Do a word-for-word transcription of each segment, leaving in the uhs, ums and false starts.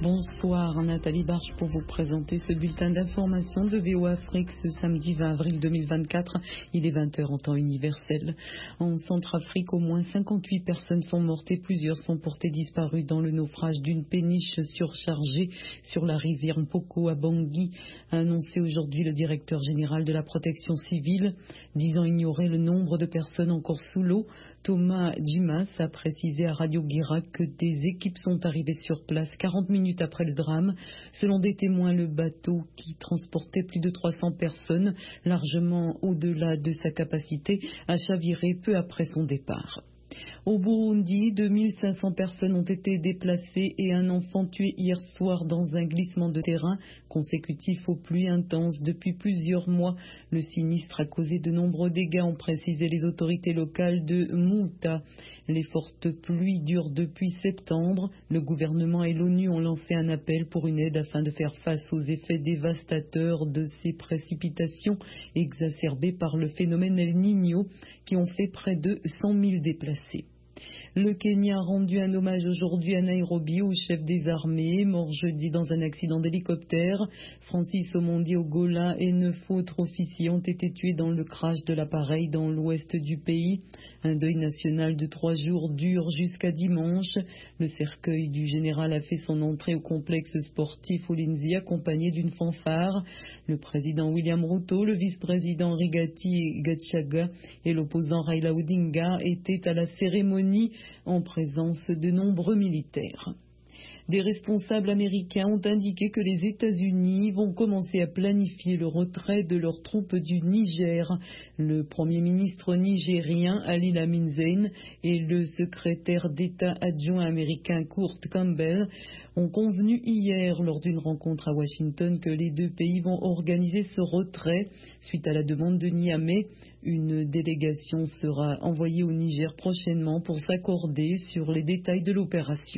Bonsoir, Nathalie Barche pour vous présenter ce bulletin d'information de V O A Afrique ce samedi vingt avril deux mille vingt-quatre. Il est vingt heures en temps universel. En Centrafrique, au moins cinquante-huit personnes sont mortes et plusieurs sont portées disparues dans le naufrage d'une péniche surchargée sur la rivière Mpoko à Bangui, a annoncé aujourd'hui le directeur général de la protection civile, disant ignorer le nombre de personnes encore sous l'eau. Thomas Dumas a précisé à Radio Guéra que des équipes sont arrivées sur place quarante minutes après le drame. Selon des témoins, le bateau qui transportait plus de trois cents personnes, largement au-delà de sa capacité, a chaviré peu après son départ. Au Burundi, deux mille cinq cents personnes ont été déplacées et un enfant tué hier soir dans un glissement de terrain consécutif aux pluies intenses depuis plusieurs mois. Le sinistre a causé de nombreux dégâts, ont précisé les autorités locales de Mouta. Les fortes pluies durent depuis septembre. Le gouvernement et l'ONU ont lancé un appel pour une aide afin de faire face aux effets dévastateurs de ces précipitations exacerbées par le phénomène El Niño qui ont fait près de cent mille déplacés. Le Kenya a rendu un hommage aujourd'hui à Nairobi au chef des armées, mort jeudi dans un accident d'hélicoptère. Francis Omondi Ogola et neuf autres officiers ont été tués dans le crash de l'appareil dans l'ouest du pays. Un deuil national de trois jours dure jusqu'à dimanche. Le cercueil du général a fait son entrée au complexe sportif Ulinzi accompagné d'une fanfare. Le président William Ruto, le vice-président Rigathi Gachagua et l'opposant Raila Odinga étaient à la cérémonie en présence de nombreux militaires. Des responsables américains ont indiqué que les États-Unis vont commencer à planifier le retrait de leurs troupes du Niger. Le Premier ministre nigérien Ali Lamin Zein et le secrétaire d'État adjoint américain Kurt Campbell ont convenu hier lors d'une rencontre à Washington que les deux pays vont organiser ce retrait suite à la demande de Niamey. Une délégation sera envoyée au Niger prochainement pour s'accorder sur les détails de l'opération.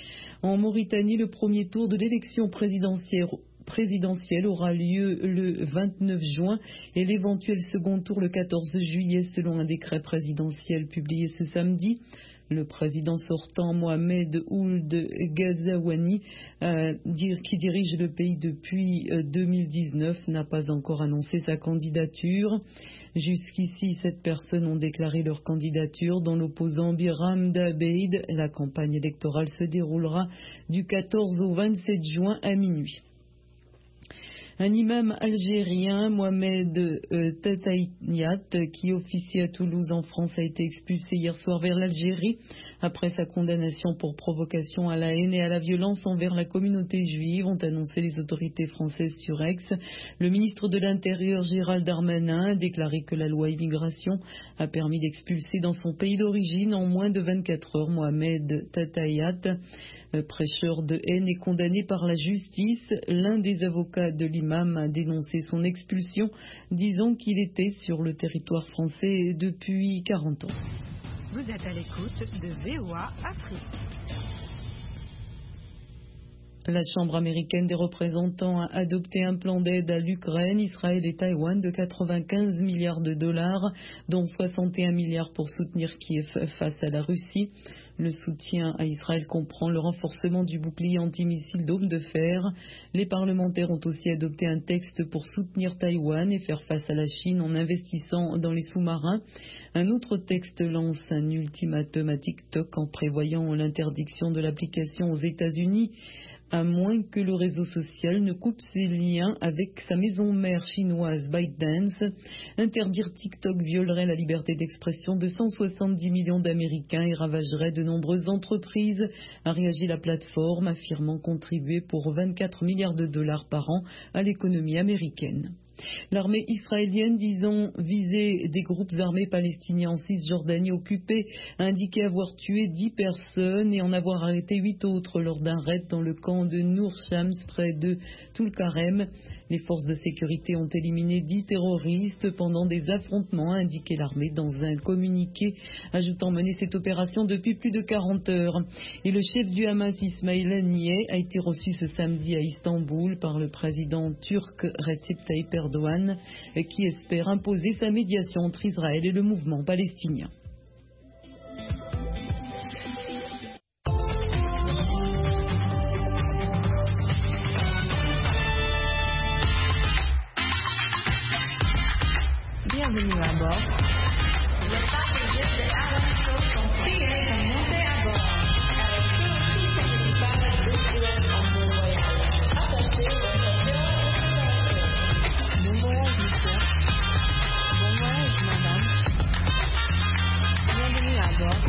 En Mauritanie, le premier tour de l'élection présidentielle présidentielle aura lieu le vingt-neuf juin et l'éventuel second tour le quatorze juillet selon un décret présidentiel publié ce samedi. Le président sortant Mohamed Ould Ghazouani, euh, qui dirige le pays depuis euh, deux mille dix-neuf, n'a pas encore annoncé sa candidature. Jusqu'ici, sept personnes ont déclaré leur candidature, dont l'opposant Biram Dabeid. La campagne électorale se déroulera du quatorze au vingt-sept juin à minuit. Un imam algérien, Mohamed euh, Tataïniat, qui officie à Toulouse en France, a été expulsé hier soir vers l'Algérie après sa condamnation pour provocation à la haine et à la violence envers la communauté juive, ont annoncé les autorités françaises sur Aix. Le ministre de l'Intérieur, Gérald Darmanin, a déclaré que la loi immigration a permis d'expulser dans son pays d'origine en moins de vingt-quatre heures Mohamed Tataïniat. Prêcheur de haine et condamné par la justice, l'un des avocats de l'imam a dénoncé son expulsion, disant qu'il était sur le territoire français depuis quarante ans. Vous êtes à l'écoute de V O A Afrique. La Chambre américaine des représentants a adopté un plan d'aide à l'Ukraine, Israël et Taïwan de quatre-vingt-quinze milliards de dollars, dont soixante et un milliards pour soutenir Kiev face à la Russie. Le soutien à Israël comprend le renforcement du bouclier antimissile Dôme de fer. Les parlementaires ont aussi adopté un texte pour soutenir Taïwan et faire face à la Chine en investissant dans les sous-marins. Un autre texte lance un ultimatum à TikTok en prévoyant l'interdiction de l'application aux États-Unis, à moins que le réseau social ne coupe ses liens avec sa maison mère chinoise ByteDance. Interdire TikTok violerait la liberté d'expression de cent soixante-dix millions d'Américains et ravagerait de nombreuses entreprises, a réagi la plateforme, affirmant contribuer pour vingt-quatre milliards de dollars par an à l'économie américaine. L'armée israélienne, disant viser des groupes armés palestiniens en Cisjordanie occupée, a indiqué avoir tué dix personnes et en avoir arrêté huit autres lors d'un raid dans le camp de Nour Shams près de Tulkarem. Les forces de sécurité ont éliminé dix terroristes pendant des affrontements, a indiqué l'armée dans un communiqué, ajoutant mener cette opération depuis plus de quarante heures. Et le chef du Hamas, Ismail Haniyeh, a été reçu ce samedi à Istanbul par le président turc Recep Tayyip Erdogan, qui espère imposer sa médiation entre Israël et le mouvement palestinien. Bienvenue à bord. Les passagers de Aaron Show sont priés de monter à bord. Bon voyage, monsieur. Bon voyage, madame. Bienvenue à bord.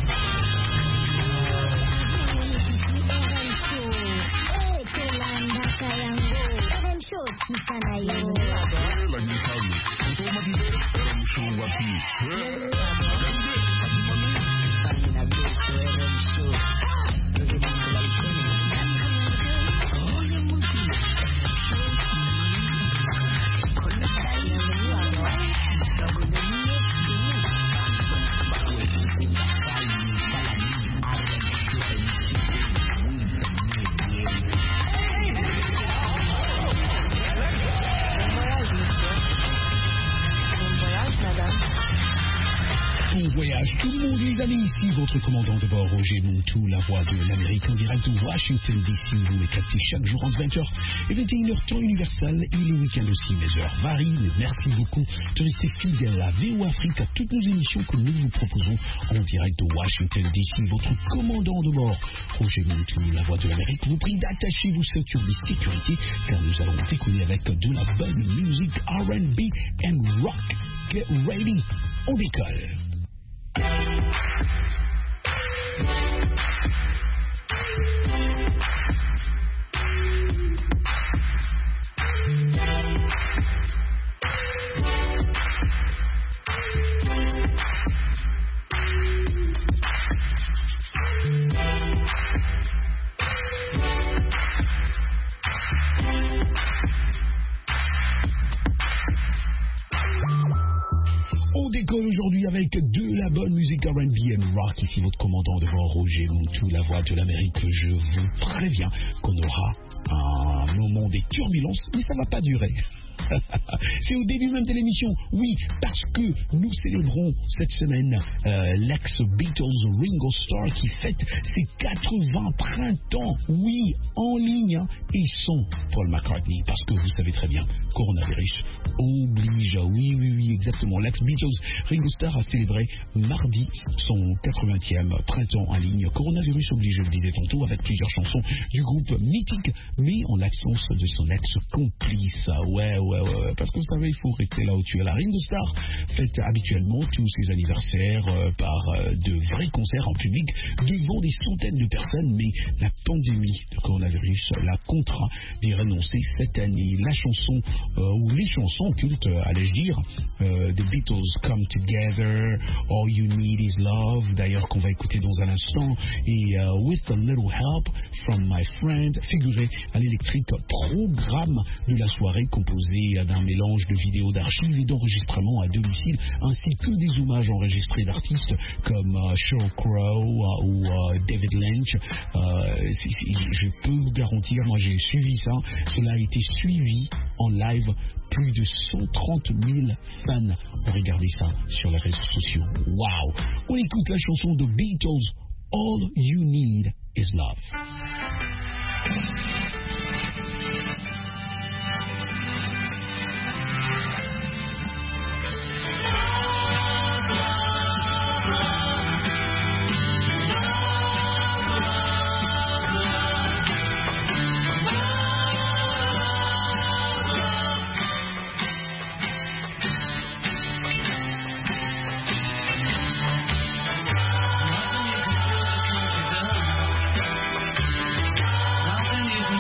Tout le monde, les amis, ici votre commandant de bord, Roger Montou, la voix de l'Amérique en direct de Washington D C. Vous me captez chaque jour entre vingt heures et vingt et une heures temps universel et les week-ends aussi. Mes heures varient, mais merci beaucoup de rester fidèle à V O Afrique, à toutes nos émissions que nous vous proposons en direct de Washington D C. Votre commandant de bord, Roger Montou, la voix de l'Amérique, vous prie d'attacher vos ceintures de sécurité car nous allons décoller avec de la bonne musique R and B and rock. Get ready, on décolle. On décolle aujourd'hui avec de la bonne musique R and B and rock. Ici votre commandant de bord, Roger Montou, la voix de l'Amérique. Je vous préviens qu'on aura un moment des turbulences, mais ça ne va pas durer. C'est au début même de l'émission, oui, parce que nous célébrons cette semaine euh, l'ex-Beatles Ringo Starr qui fête ses quatre-vingts printemps, oui, en ligne, hein, et sans Paul McCartney, parce que vous savez très bien, coronavirus oblige, oui, oui, oui, exactement, l'ex-Beatles Ringo Starr a célébré mardi son quatre-vingtième printemps en ligne, coronavirus oblige, je le disais tantôt, avec plusieurs chansons du groupe mythique, mais en l'absence de son ex-complice, ouais, ouais, ouais, parce que vous savez, il faut rester là où tu es. La Ringo Starr fête habituellement tous ses anniversaires euh, par euh, de vrais concerts en public devant des centaines de personnes, mais la pandémie de coronavirus l'a contraint d'y renoncer cette année. La chanson, euh, ou les chansons cultes, euh, allais-je dire, euh, The Beatles Come Together, All You Need Is Love, d'ailleurs qu'on va écouter dans un instant, et uh, With a Little Help from My Friend, figuré à l'électrique programme de la soirée composé d'un mélange de vidéos d'archives et d'enregistrements à domicile, ainsi que des hommages enregistrés d'artistes comme uh, Sheryl Crow uh, ou uh, David Lynch. Uh, c'est, c'est, je peux vous garantir, moi j'ai suivi ça, cela a été suivi en live. Plus de cent trente mille fans ont regardé ça sur les réseaux sociaux. Waouh! On écoute la chanson de Beatles, All You Need Is Love. Nothing is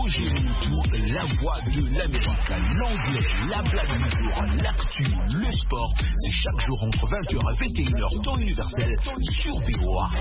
Roger Moutou, la voix de l'Amérique, l'anglais, la blague du jour, l'actu, le sport. C'est chaque jour entre vingt heures et vingt et une heures, temps universel, sur V O A.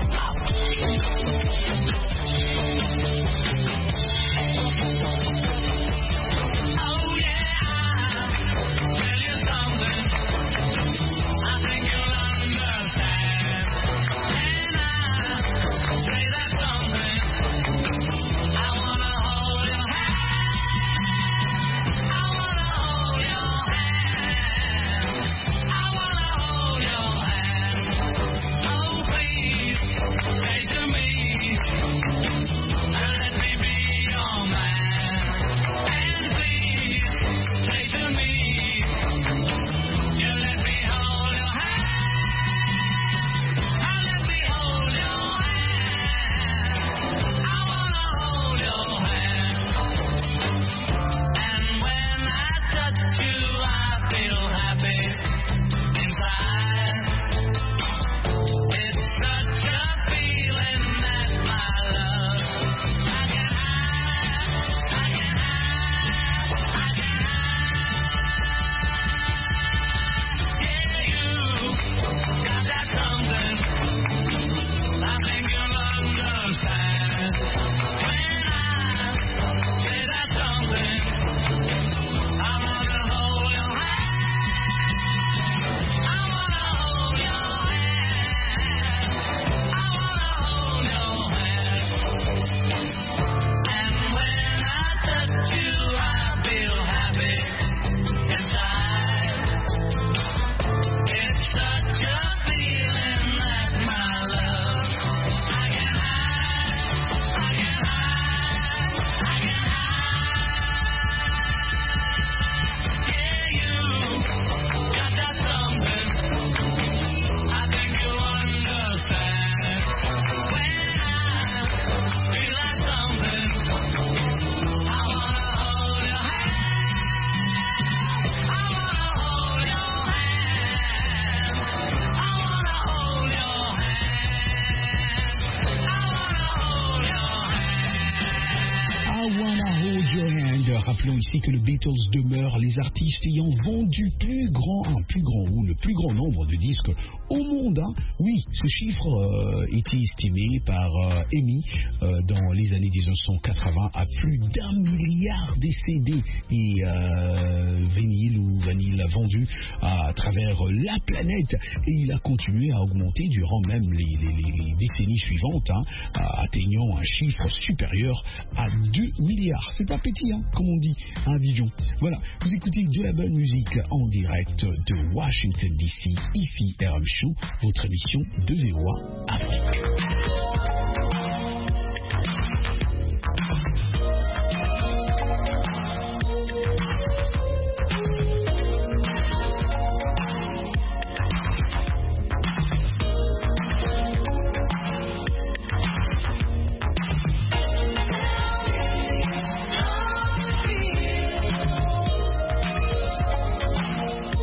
Rappelons ici que les Beatles demeurent les artistes ayant vendu plus grand, un plus grand ou le plus grand nombre de disques au monde. Hein. Oui, ce chiffre euh, était estimé par euh, E M I euh, dans les années mille neuf cent quatre-vingts à plus d'un milliard de C D et euh, vinyle ou vanille vendus à, à travers la planète. Et il a continué à augmenter durant même les, les, les décennies suivantes, hein, atteignant un chiffre supérieur à deux milliards. C'est pas petit, hein, comme on dit à Abidjan. Voilà, vous écoutez de la bonne musique en direct de Washington D C, Ici R M Show, votre émission de V O A Afrique.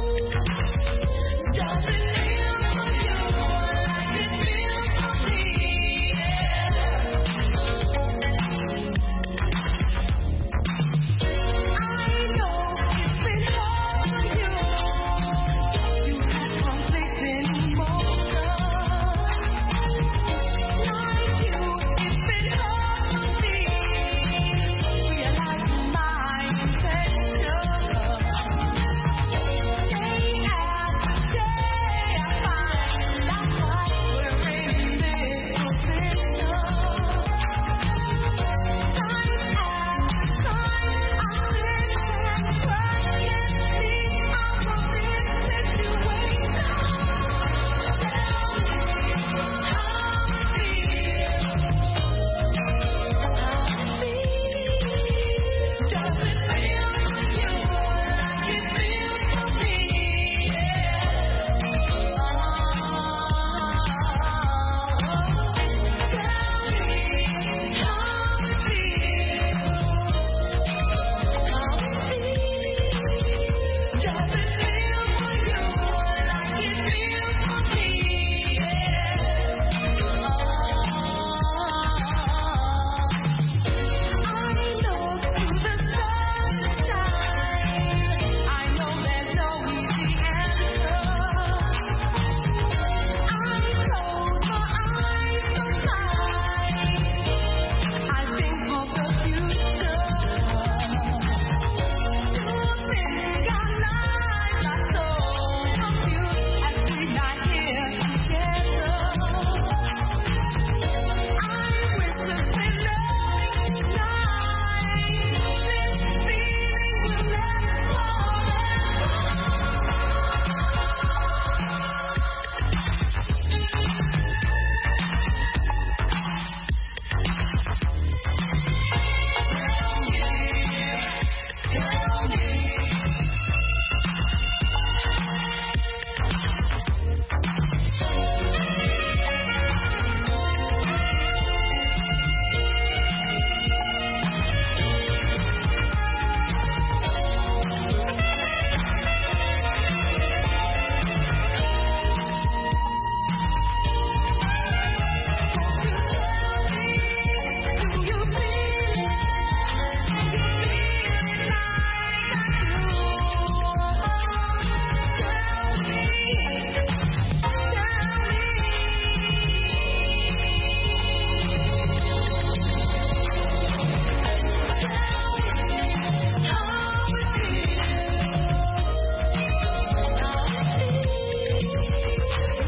Does it feel like you like it feels for me?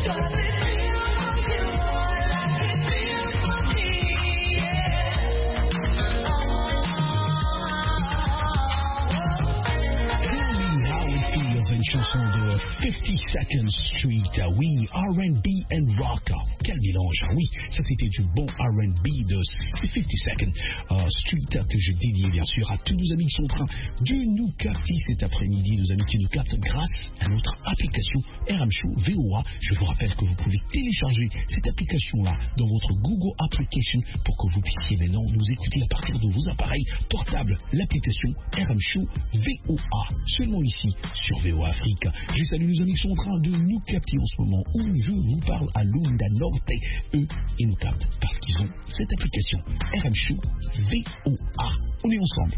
Chanson de fifty-second Street, oui, R and B and rock. Quel mélange, oui, ça c'était du bon R and B de fifty-second uh, Street que je dédie bien sûr à tous nos amis qui sont en train de nous capter cet après-midi, nos amis qui nous captent grâce à notre application R M Show V O A. Je vous rappelle que vous pouvez télécharger cette application-là dans votre Google Application pour que vous puissiez maintenant nous écouter à partir de vos appareils portables. L'application R M Show V O A, seulement ici sur V O A Afrique. Je salue nos amis qui sont en train de nous capter en ce moment où je vous parle à Lunda Norte. Eux, ils nous captent parce qu'ils ont cette application R M Show V O A. On est ensemble.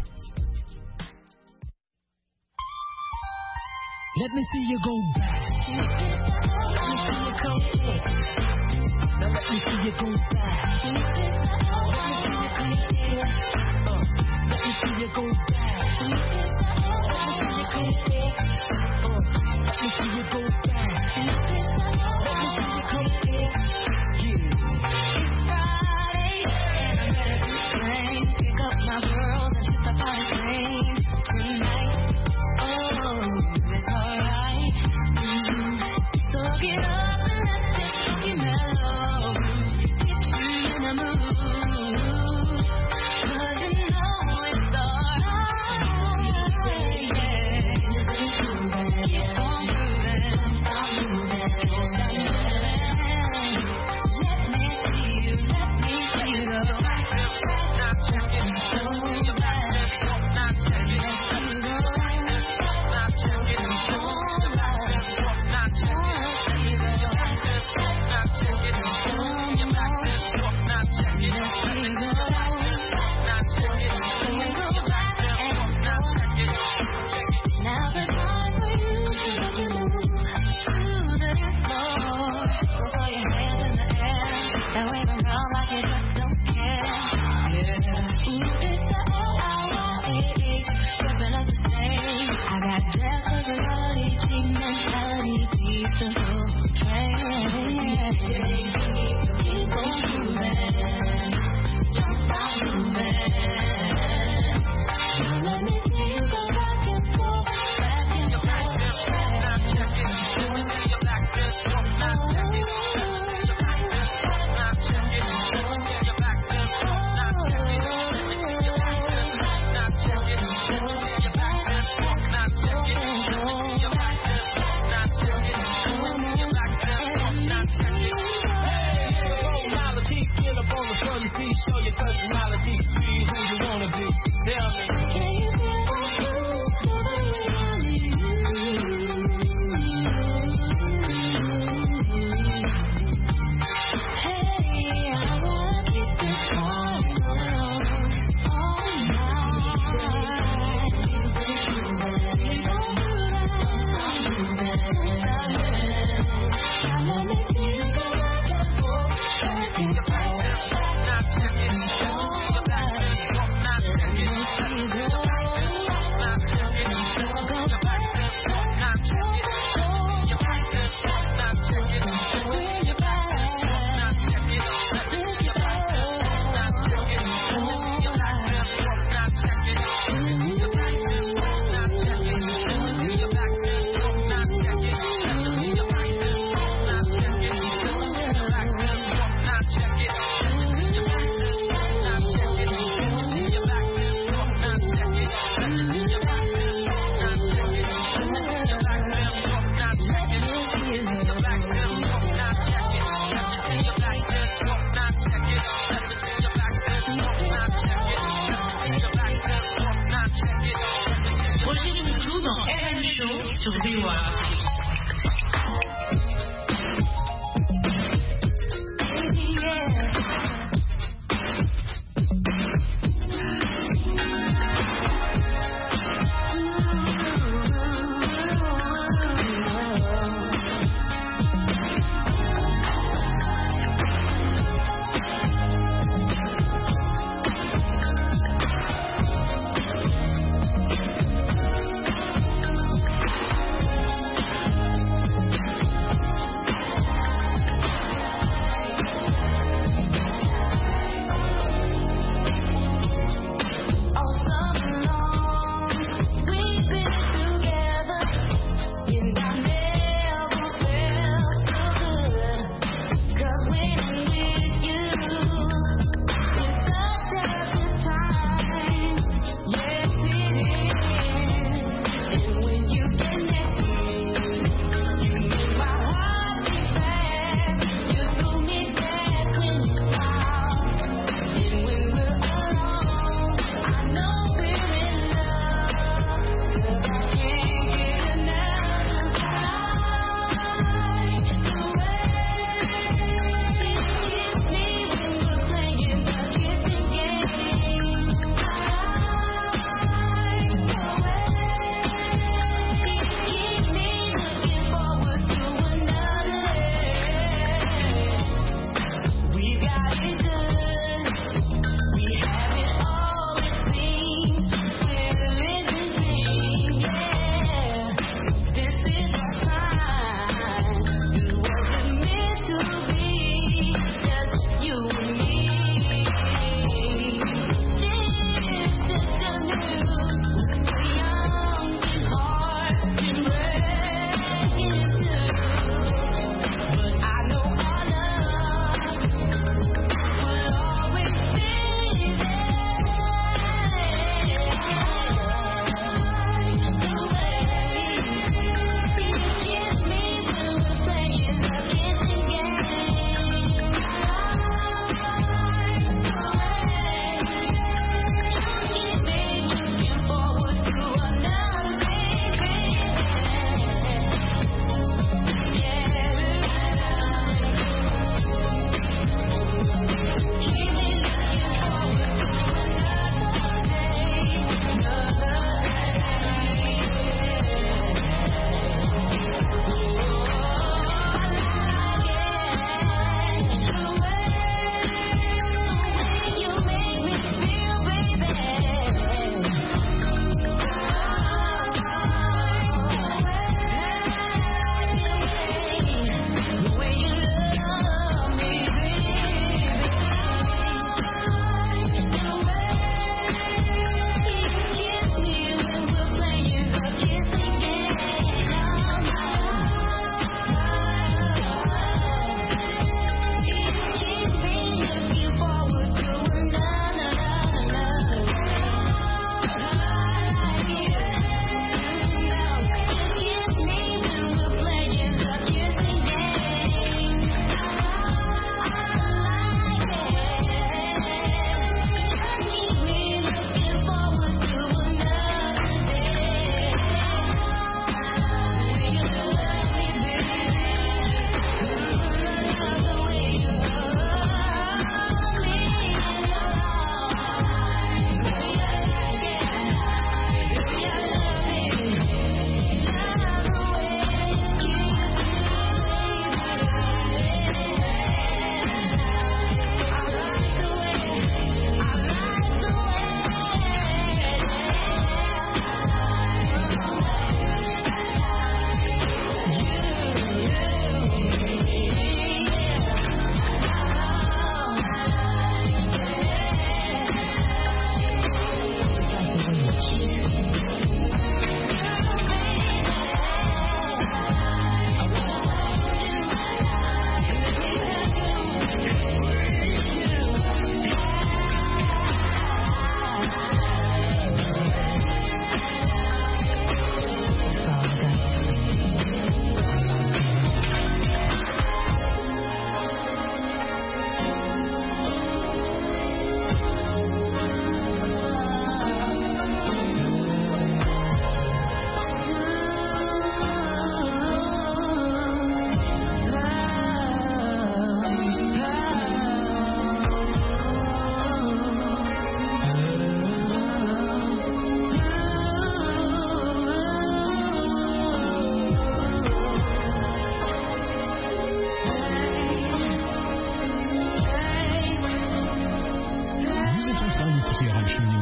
Let me see you go back. Let me see you go back. Now let me see you go back. Let me see you go back. Uh, let me see you go back. Let me see you go back. Uh, let me see you go back. Let me see you go back. Yeah. It's Friday and I'm ready to play. Pick up my girls and hit the party train tonight. Oh, it's alright. Mm-hmm. So get up and let this funky mellow get you in the mood. 'Cause you know it's alright.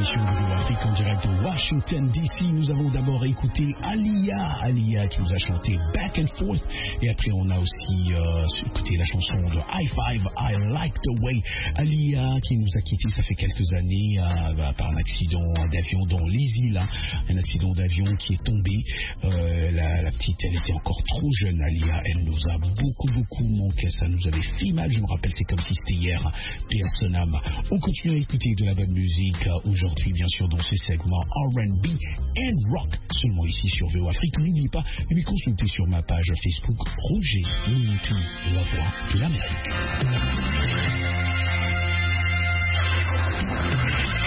l'émission de V O Afrique en direct de Washington D C. Nous avons d'abord écouté Alia, Alia qui nous a chanté Back and Forth. Et après, on a aussi euh, écouté la chanson de High Five, I Like the Way. Alia qui nous a quittés, ça fait quelques années, euh, bah, par un accident d'avion dans les îles. Hein. Un accident d'avion qui est tombé. Euh, la, la petite, elle était encore trop jeune, Alia. Elle nous a beaucoup, beaucoup manqué. Ça nous avait fait mal. Je me rappelle, c'est comme si c'était hier. Paix à son âme. On continue à écouter de la bonne musique euh, aujourd'hui, bien sûr, dans ce segment R and B and Rock, seulement ici sur V O Afrique. N'oubliez pas de me consulter sur ma page Facebook Roger Muntu, la voix de l'Amérique.